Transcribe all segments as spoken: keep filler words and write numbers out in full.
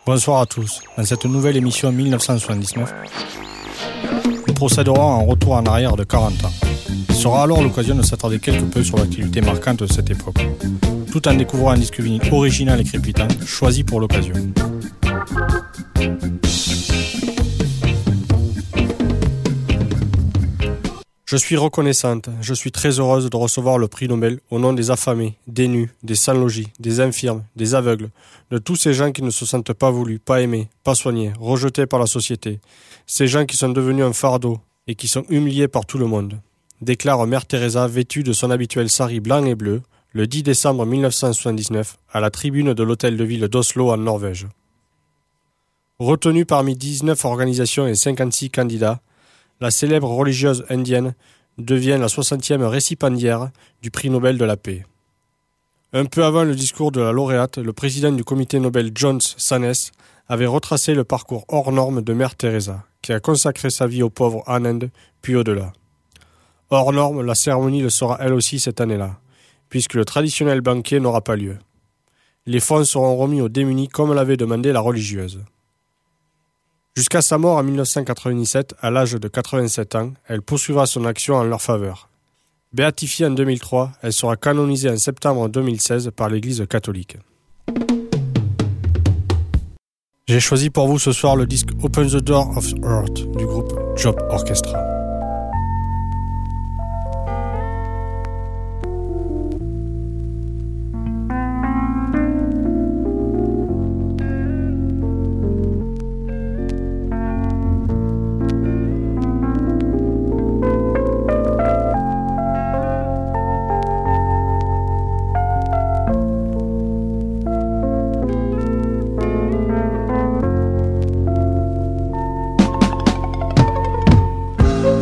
Bonsoir à tous. Dans cette nouvelle émission mille neuf cent soixante-dix-neuf, nous procéderons à un retour en arrière de quarante ans. Il sera alors l'occasion de s'attarder quelque peu sur l'activité marquante de cette époque, tout en découvrant un disque vinyle original et crépitant, choisi pour l'occasion. Je suis reconnaissante, je suis très heureuse de recevoir le prix Nobel au nom des affamés, des nus, des sans-logis, des infirmes, des aveugles, de tous ces gens qui ne se sentent pas voulus, pas aimés, pas soignés, rejetés par la société. Ces gens qui sont devenus un fardeau et qui sont humiliés par tout le monde. Déclare Mère Teresa vêtue de son habituel sari blanc et bleu, le dix décembre mille neuf cent soixante-dix-neuf, à la tribune de l'hôtel de ville d'Oslo en Norvège. Retenue parmi dix-neuf organisations et cinquante-six candidats, la célèbre religieuse indienne devient la soixantième récipiendaire du prix Nobel de la paix. Un peu avant le discours de la lauréate, le président du comité Nobel Jones Sannes avait retracé le parcours hors norme de Mère Teresa, qui a consacré sa vie aux pauvres en Inde, puis au-delà. Hors norme, la cérémonie le sera elle aussi cette année-là, puisque le traditionnel banquet n'aura pas lieu. Les fonds seront remis aux démunis comme l'avait demandé la religieuse. Jusqu'à sa mort en mille neuf cent quatre-vingt-dix-sept, à l'âge de quatre-vingt-sept ans, elle poursuivra son action en leur faveur. Béatifiée en deux mille trois, elle sera canonisée en septembre deux mille seize par l'Église catholique. J'ai choisi pour vous ce soir le disque Open the Door of Earth du groupe Job Orchestra. Thank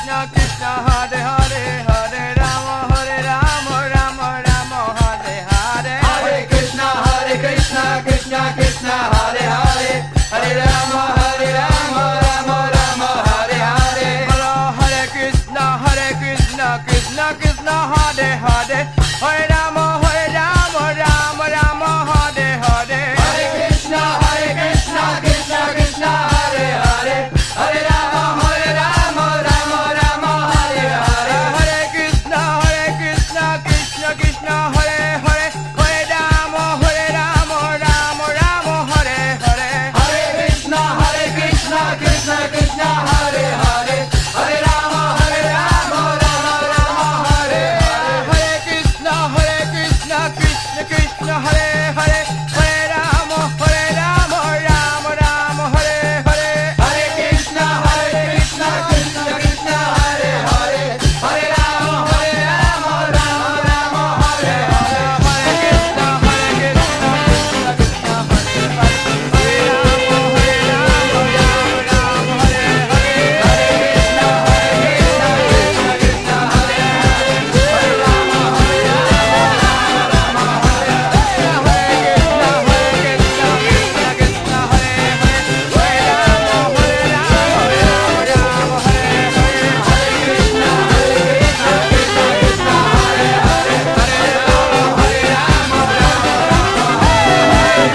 Krishna Krishna Hare Hare Hare Rama Hare Rama Rama Rama Hare Hare Hare Krishna Hare Krishna Krishna Krishna Hare Hare Hare Rama Hare Rama Rama Rama Hare Hare Hare Krishna Hare Krishna Krishna Krishna Hare Hare Hare Rama Hare Rama Rama Rama Hare Hare Hare Krishna Hare Krishna Krishna Krishna Hare Hare Hare Rama Hare Rama Rama Rama Hare Hare Hare Krishna Hare Krishna Krishna Krishna Hare Hare Hare Rama Hare Rama Rama Rama Hare Hare Hare Krishna Hare Krishna Krishna Krishna Hare Hare Hare Rama Hare Rama Rama Rama Hare Hare Hare Krishna Hare Krishna Krishna Krishna Hare Hare Hare Rama Hare Rama Rama Rama Hare Hare Hare Krishna Hare Krishna Krishna Krishna Hare Hare Hare Rama Hare Rama Rama Rama Hare Hare Hare Krishna Hare Krishna Krishna Krishna Hare Hare Hare Rama Hare Rama Rama Rama Hare Hare Hare Krishna Hare Krishna Krishna Krishna Hare Hare Hare Rama Hare Rama Rama Rama Hare Hare Hare Krishna Hare Krishna Krishna Krishna Hare Hare Hare Rama Hare Rama Rama Rama Hare Hare Hare Krishna Hare Krishna Krishna Krishna Hare Hare Hare Rama Hare Rama Rama Rama Hare Hare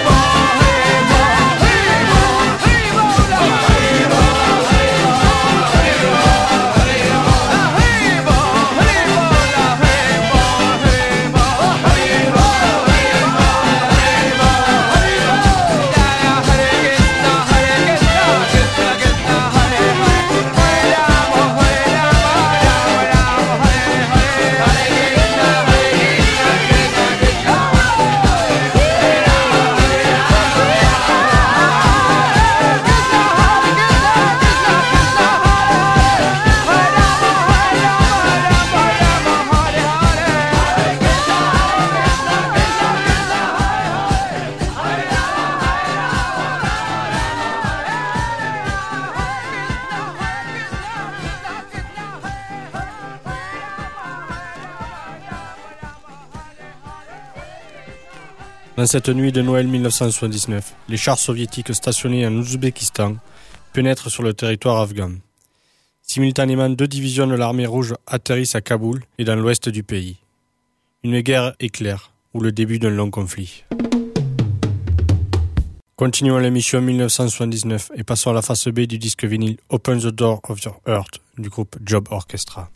Dans cette nuit de Noël mille neuf cent soixante-dix-neuf, les chars soviétiques stationnés en Ouzbékistan pénètrent sur le territoire afghan. Simultanément, deux divisions de l'armée rouge atterrissent à Kaboul et dans l'ouest du pays. Une guerre éclaire, ou le début d'un long conflit. Continuons l'émission mille neuf cent soixante-dix-neuf et passons à la face B du disque vinyle Open the Door of Your Heart du groupe Job Orchestra.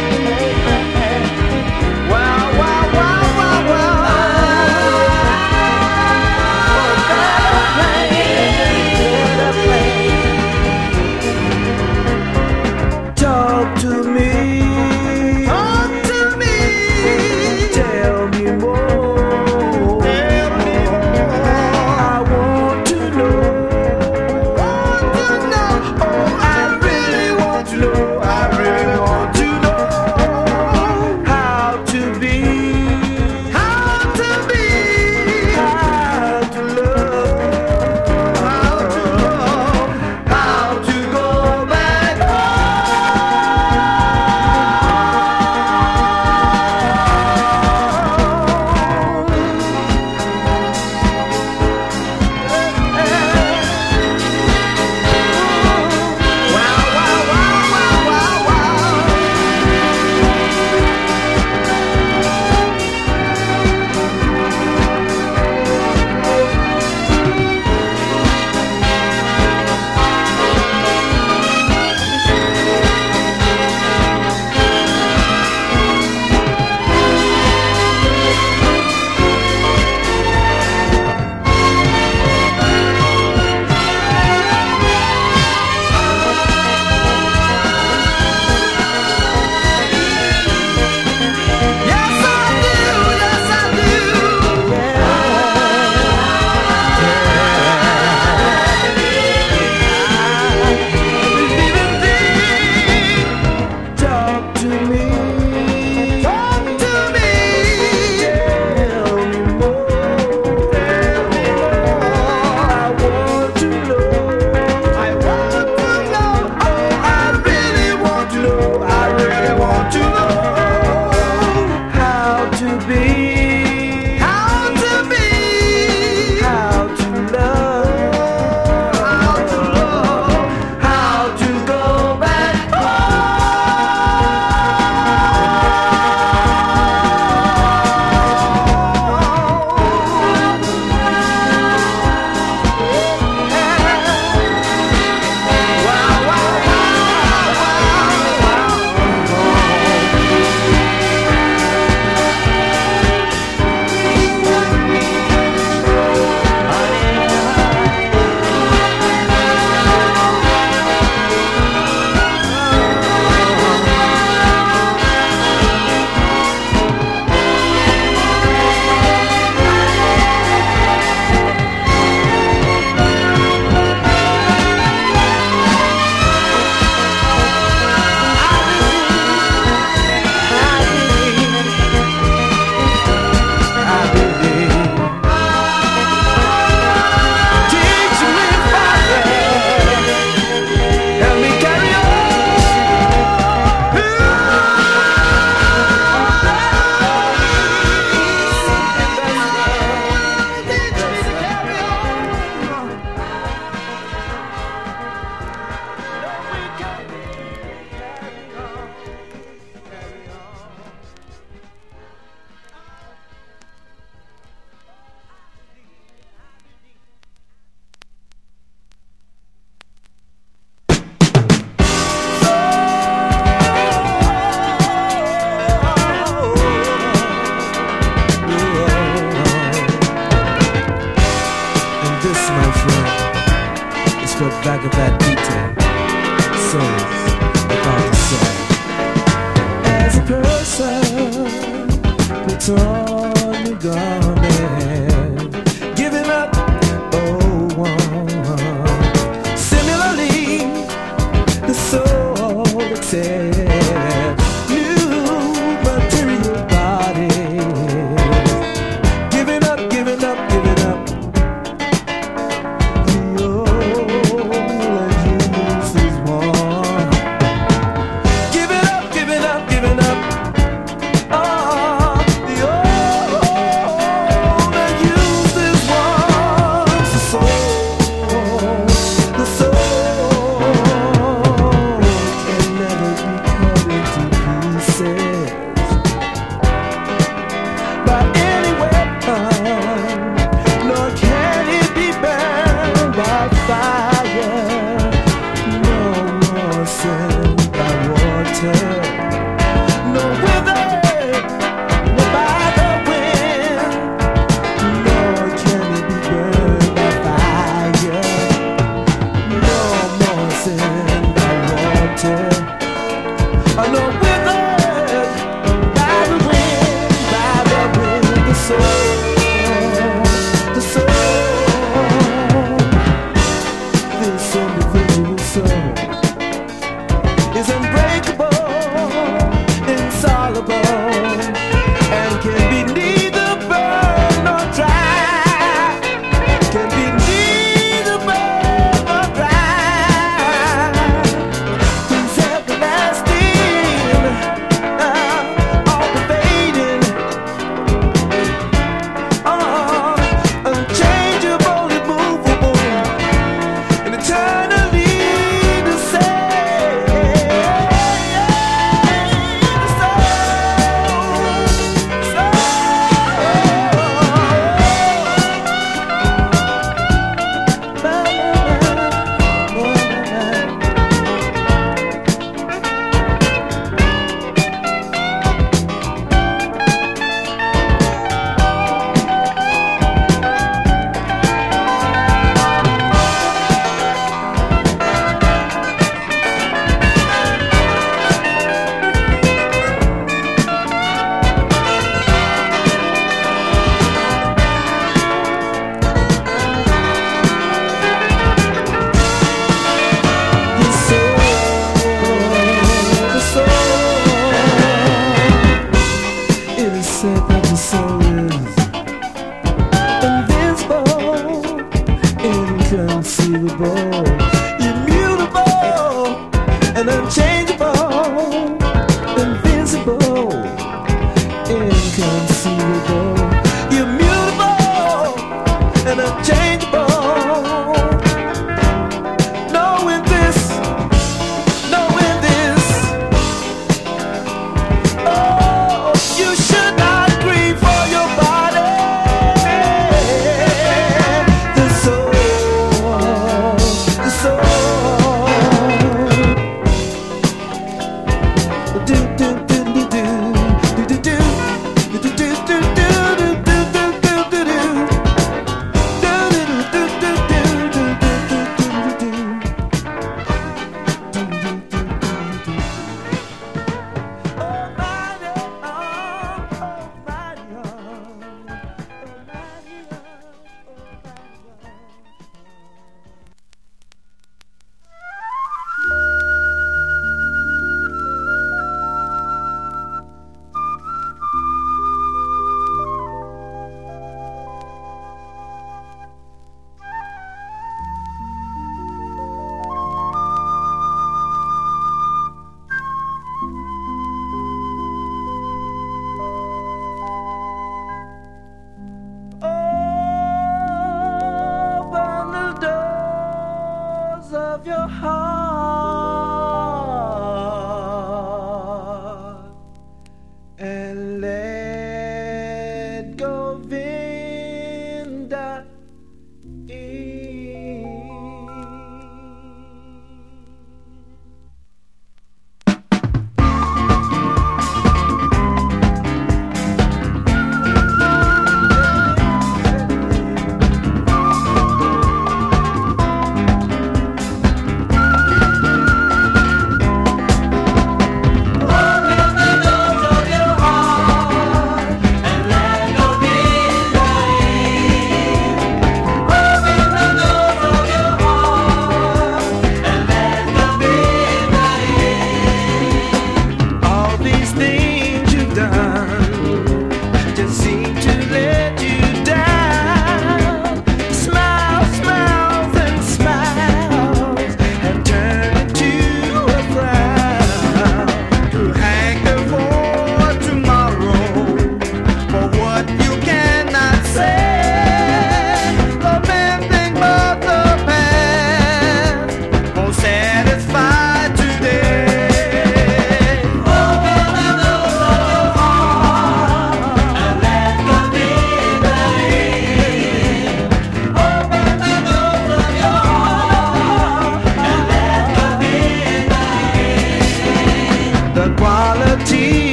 Wow, wow, wow, wow, wow. This, my friend, is what Bhagavad Gita says about the soul. As a person puts on the garment, giving up, oh, one. Similarly, the soul accepts new material bodies, giving up, giving up, giving up.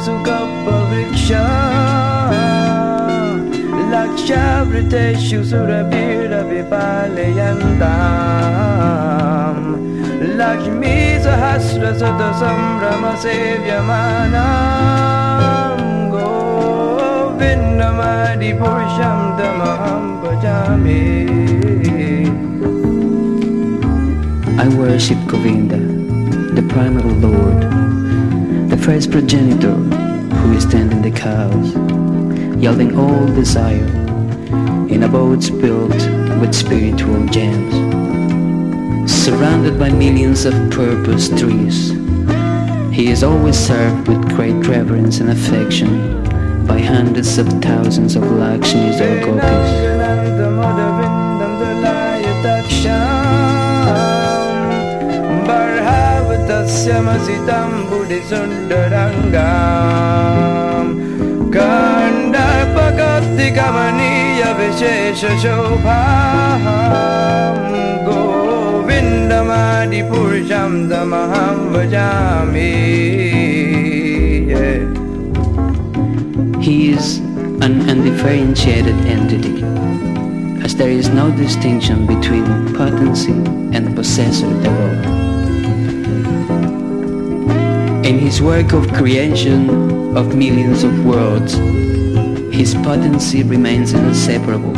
sukapavriksha Lakshavriteshu surabhira vipalayantam Lakshmi sahasra sata sambrama sevyamanam Govindamadi purusham tamaham bhajami. I worship Govinda, the primal Lord, the first progenitor who is tending the cows, yielding all desire in abodes built with spiritual gems. Surrounded by millions of purpose trees, he is always served with great reverence and affection by hundreds of thousands of Lakshmis or gopis. Masitam Buddhi Sundarangam Kandapakati Kamaniya Vishesha Shobham Govindamadi Purusham Tamaham Vajami. Yeah. He is an undifferentiated entity, as there is no distinction between potency and possessor thereof. In his work of creation of millions of worlds, his potency remains inseparable.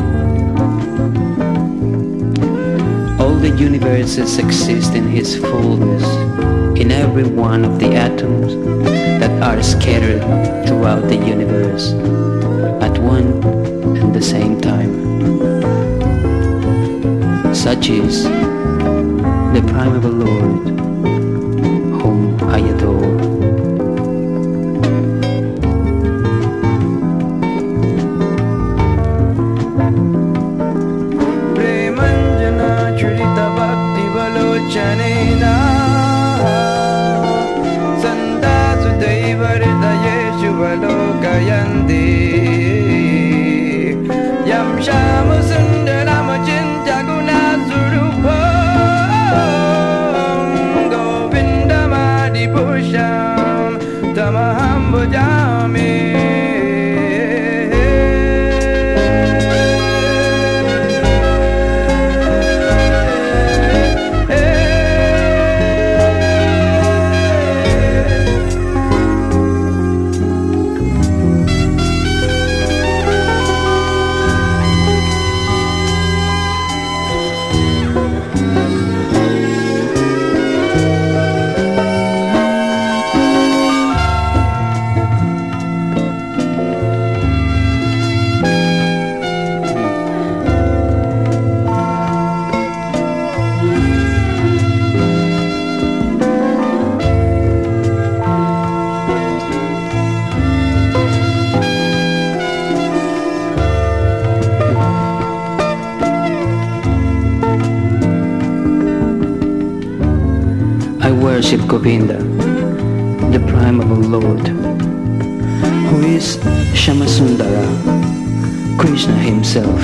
All the universes exist in his fullness, in every one of the atoms that are scattered throughout the universe at one and the same time. Such is the primeval Lord, whom I adore. Premanjana Churita Bhakti Balochanena Santa Sudeva Hridayeshu Balokayandi Yam Shama Sundarama Chinta Guna Surupam Govindamadi Purusham Tamaham Bhajami. I worship Govinda, the primeval Lord, who is Shamasundara, Krishna himself,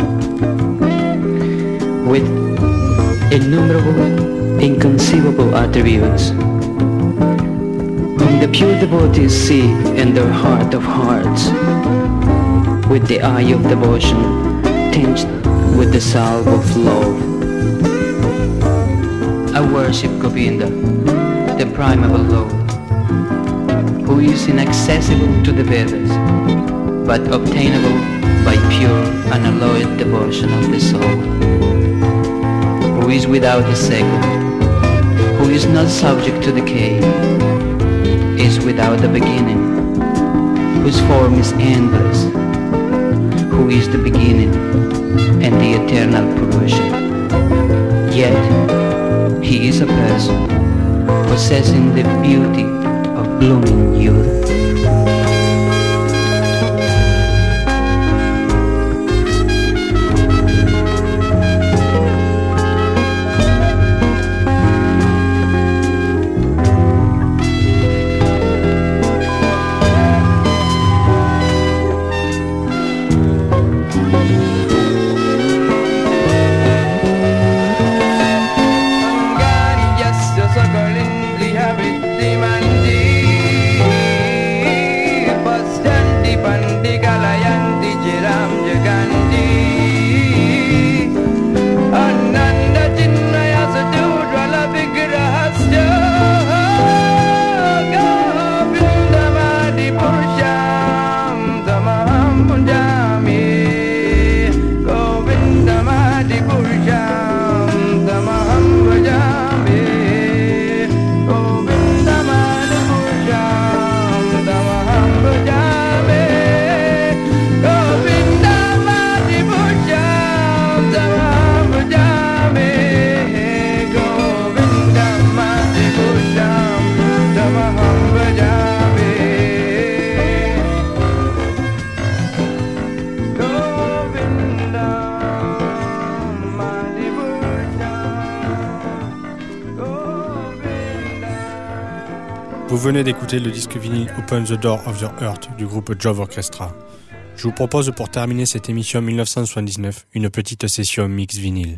with innumerable, inconceivable attributes, whom the pure devotees see in their heart of hearts, with the eye of devotion tinged with the salve of love. I worship Govinda, the primeval Lord, who is inaccessible to the Vedas, but obtainable by pure, unalloyed devotion of the soul, who is without a second, who is not subject to decay, is without a beginning, whose form is endless, who is the beginning and the eternal Purusha. Yet, he is a person possessing the beauty of blooming youth. venez d'écouter le disque vinyle Open the Door of the Earth du groupe Jove Orchestra. Je vous propose pour terminer cette émission mille neuf cent soixante-dix-neuf une petite session mix vinyle.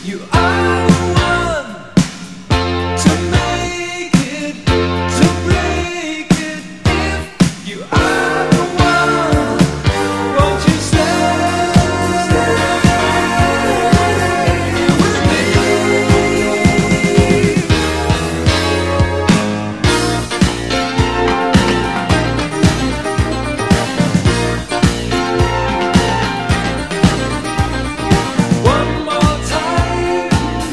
One more time.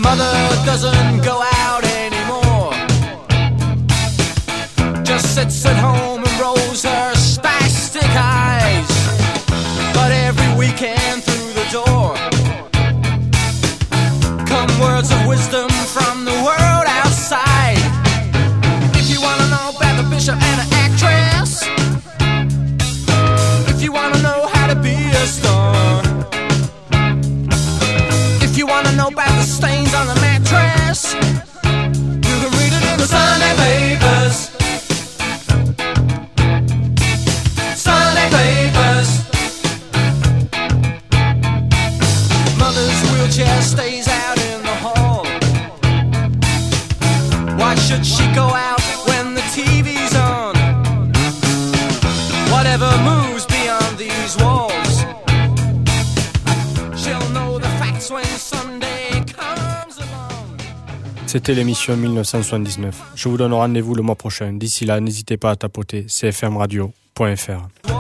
Mother doesn't go out anymore, just sits at home and rolls her spastic eyes. But every weekend through the door come words of wisdom from the world outside. If you wanna know about the bishop and the actress, if you wanna know how to be a star, if you wanna know about the stains on the mattress, you can read it in the Sunday papers. Sunday papers. Mother's wheelchair stays out in the hall. Why should she go out when the T V's on? Whatever moves beyond these walls, she'll know the facts when Sunday comes along. C'était l'émission mille neuf cent soixante-dix-neuf. Je vous donne rendez-vous le mois prochain. D'ici là, n'hésitez pas à tapoter c f m radio point f r.